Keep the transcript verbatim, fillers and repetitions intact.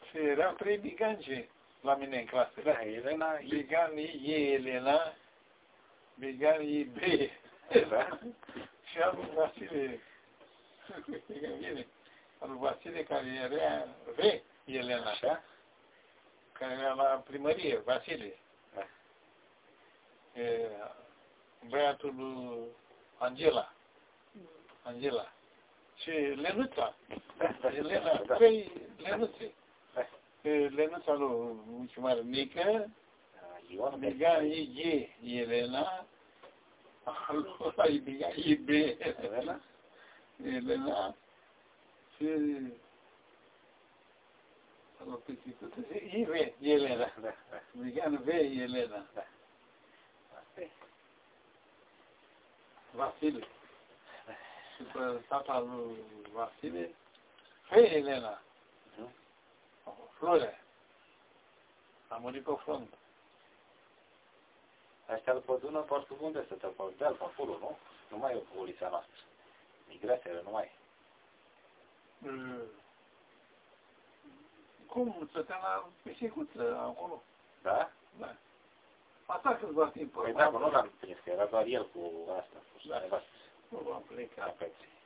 Și erau trei biganci la mine în clasă. Da, Elena, Biganii E, Elena, biganii B. da? Și al lui Vasile, bine, al lui Vasile care era V, Elena, Așa? care era la primărie, Vasile. Da. E, băiatul lui Angela. Angela. Și Lenuța. Da, Elena, da. trei Lenuțe. Da. Lenuța lui Mucimar Mică, Ion, biganii E, Elena, al lui biganii B, Elena? Elena, și al lui I V, Elena. Da, da. Bigan V, Elena. Da. Asta e. Vasile. Și pe tata lui Vasile, F, Elena. Nu? Florea. A murit pe front. Aștia după Dună, parcă unde să te pe deal, pe acolo, nu? Nu mai e o ulița noastră. Migrațiile nu mai e. Mm. Cum? Stăteam la Peșecuță, acolo. Da? Da. Asta câțiva timp. Păi da, nu l-am prins, că era doar el cu asta. Cu Da. nevastă. Nu am plecat. Ca pe